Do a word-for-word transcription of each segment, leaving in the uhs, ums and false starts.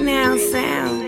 Right Now sound.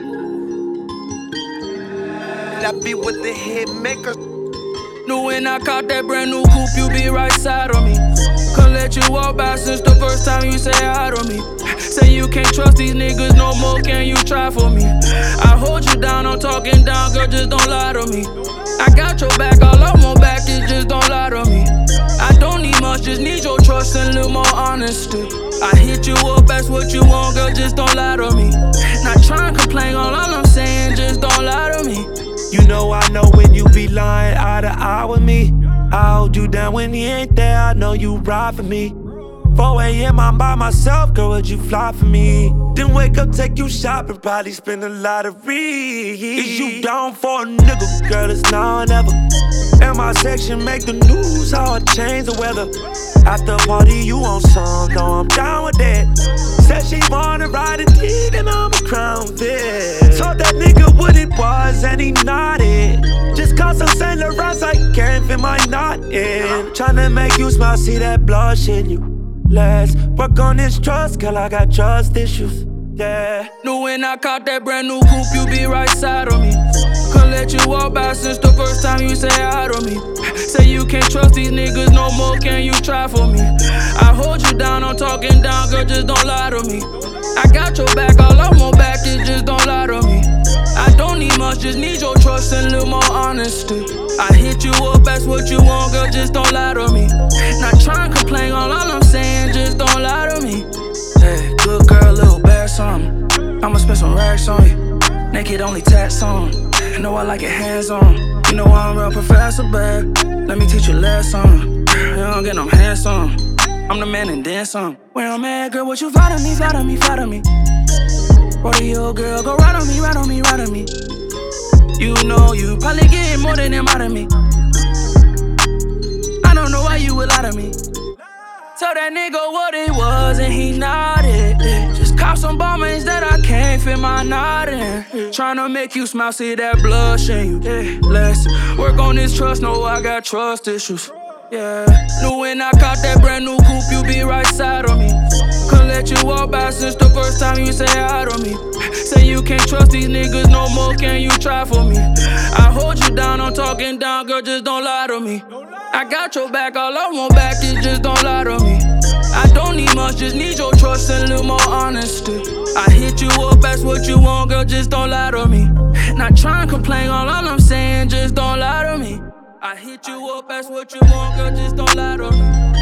That be with the hit maker. Knew when I caught that brand new coupe, you be right side on me. Couldn't let you walk by since the first time you say hi to me. Say you can't trust these niggas no more, can you try for me? I hold you down, I'm talking down, girl, just don't lie to me. I got your back, all I want back is just don't lie to me. I don't need much, just need your trust and a little more honesty. I hit you up, that's what you want, girl, just don't lie to me. Not trying to complain, all I'm saying, just don't lie to me. You know I know when you be lying eye to eye with me. I hold you down when he ain't there, I know you ride for me. four A M I'm by myself, girl, would you fly for me? Then wake up, take you shopping, probably spend a lot of read. Is you down for a nigga, girl, it's now or never. And my section make the news, how I change the weather. After party, you on some, no, I'm down with that. Said she wanna ride a D, then I'm a crown Vic. Told that nigga what it was, and he nodded. Just cause I'm Saint Laurent, I can't fit my knot in. Tryna make you smile, see that blush in you. Let's work on this trust, girl, I got trust issues, yeah. Knew when I caught that brand new coupe, you be right side on me. Couldn't let you walk by since the first time you say hi to me. Say you can't trust these niggas no more, can you try for me? I hold you down, I'm talking down, girl, just don't lie to me. I got your back, all I want back is just don't lie to me. I don't need much, just need your trust and a little more honesty. I hit you up, that's what you want, girl, just don't lie to me. Not trying to complain, all I'm saying, just don't lie to me. Hey, good girl, little bad something. I'ma spend some racks on you. Naked only tats on. You know I like it hands on. You know I'm real professor, babe. Let me teach you a lesson. You don't get no hands on. I'm the man and then some. Where I'm at, girl, what you flatter me, flatter me, flatter me. Rodeo girl, go ride on me, ride on me, ride on me. You know you probably getting more than them out of me. I don't know why you would lie to me. Tell that nigga what it was and he nodded. Just cop some bombings that I can't fit my knot in. Tryna make you smile, see that blush in you. Let's work on this trust, know I got trust issues. Yeah, knew when I caught that brand new coupe, you be right side on me. Couldn't let you walk by since the first time you say hi to me. Say you can't trust these niggas no more, can you try for me? I hold you down, I'm talking down, girl, just don't lie to me. I got your back, all I want back is just don't lie to me. I don't need much, just need your trust and a little more honesty. I hit you up, that's what you want, girl, just don't lie to me. Not trying to complain, all I'm saying, just don't lie to me. I hit you up, that's what you want, girl, just don't lie to me.